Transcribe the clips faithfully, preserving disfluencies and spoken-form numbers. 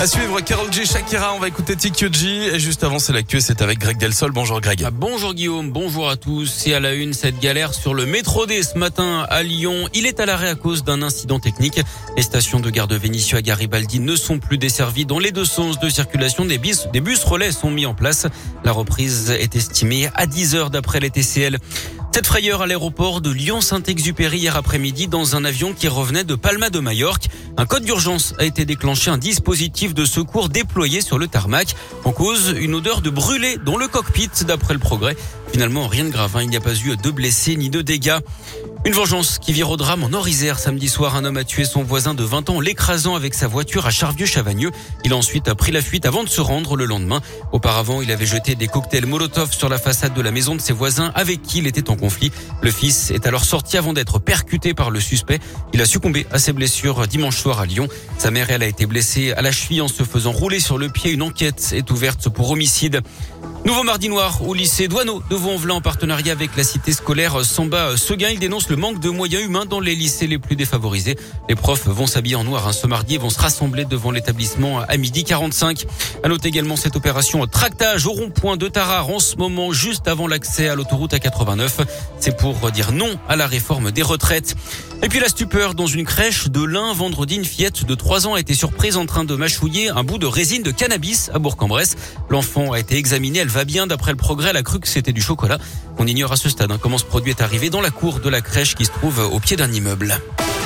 À suivre, Karol G, Shakira, on va écouter T Q G. Et juste avant, c'est l'actu, c'est avec Greg Delsol. Bonjour Greg. Ah, bonjour Guillaume, bonjour à tous. Et à la une, cette galère sur le métro D ce matin à Lyon. Il est à l'arrêt à cause d'un incident technique. Les stations de gare de Vénissieux à Garibaldi ne sont plus desservies dans les deux sens de circulation. Des bus, des bus relais sont mis en place. La reprise est estimée à dix heures d'après les T C L. Cette frayeur à l'aéroport de Lyon-Saint-Exupéry hier après-midi dans un avion qui revenait de Palma de Majorque. Un code d'urgence a été déclenché, un dispositif de secours déployé sur le tarmac. En cause, une odeur de brûlé dans le cockpit d'après le Progrès. Finalement, rien de grave, hein. Il n'y a pas eu de blessés ni de dégâts. Une vengeance qui vire au drame en Nord-Isère. Samedi soir, un homme a tué son voisin de vingt ans en l'écrasant avec sa voiture à Charvieux-Chavagneux. Il a ensuite pris la fuite avant de se rendre le lendemain. Auparavant, il avait jeté des cocktails Molotov sur la façade de la maison de ses voisins avec qui il était en conflit. Le fils est alors sorti avant d'être percuté par le suspect. Il a succombé à ses blessures dimanche soir à Lyon. Sa mère, elle, a été blessée à la cheville en se faisant rouler sur le pied. Une enquête est ouverte pour homicide. Nouveau mardi noir au lycée Douaneau de Vaux-en-Velin en partenariat avec la cité scolaire Samba Seguin. Il dénonce le manque de moyens humains dans les lycées les plus défavorisés. Les profs vont s'habiller en noir hein, ce mardi et vont se rassembler devant l'établissement à midi quarante-cinq. À noter également cette opération tractage au rond-point de Tarare en ce moment juste avant l'accès à l'autoroute A quatre-vingt-neuf. C'est pour dire non à la réforme des retraites. Et puis la stupeur dans une crèche de l'Ain. Vendredi, une fillette de trois ans a été surprise en train de mâchouiller un bout de résine de cannabis à Bourg-en-Bresse. L'enfant a été examiné, elle va bien. D'après le Progrès, elle a cru que c'était du chocolat. On ignore à ce stade hein, comment ce produit est arrivé dans la cour de la crèche qui se trouve au pied d'un immeuble.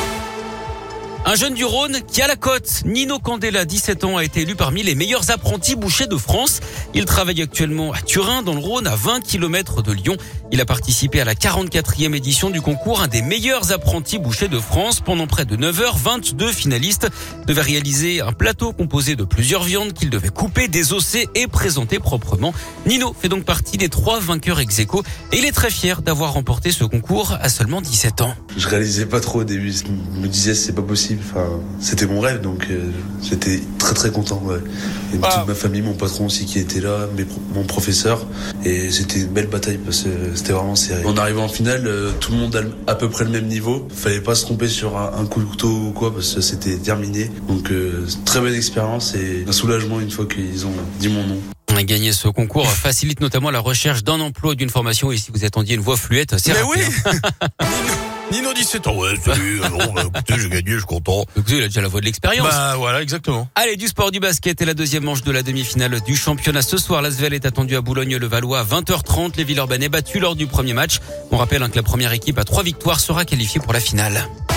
Un jeune du Rhône qui a la cote. Nino Candela, dix-sept ans, a été élu parmi les meilleurs apprentis bouchers de France. Il travaille actuellement à Turin, dans le Rhône, à vingt kilomètres de Lyon. Il a participé à la quarante-quatrième édition du concours, un des meilleurs apprentis bouchers de France. Pendant près de neuf heures, vingt-deux finalistes devaient réaliser un plateau composé de plusieurs viandes qu'ils devaient couper, désosser et présenter proprement. Nino fait donc partie des trois vainqueurs ex aequo et il est très fier d'avoir remporté ce concours à seulement dix-sept ans. Je réalisais pas trop au début. Je me disais c'est pas possible. Enfin, c'était mon rêve, donc euh, j'étais très très content. Ouais. Et ah. toute ma famille, mon patron aussi qui était là, mes, mon professeur. Et c'était une belle bataille parce que c'était vraiment serré. En arrivant en finale, euh, tout le monde a à peu près le même niveau. Fallait pas se tromper sur un, un coup de couteau ou quoi parce que c'était terminé. Donc euh, très belle expérience et un soulagement une fois qu'ils ont dit mon nom. Gagner ce concours facilite notamment la recherche d'un emploi ou d'une formation. Et si vous attendiez une voix fluette, c'est Mais rapide. oui. Nino, dix-sept ans. Ouais, salut. Bon, bah, écoutez, j'ai gagné, je suis content. Écoutez, il a déjà la voix de l'expérience. Bah, voilà, exactement. Allez, du sport, du basket et la deuxième manche de la demi-finale du championnat. Ce soir, l'Asvel est attendu à Boulogne-le-Valois à vingt heures trente. Les Villeurbanais battus lors du premier match. On rappelle hein, que la première équipe à trois victoires sera qualifiée pour la finale.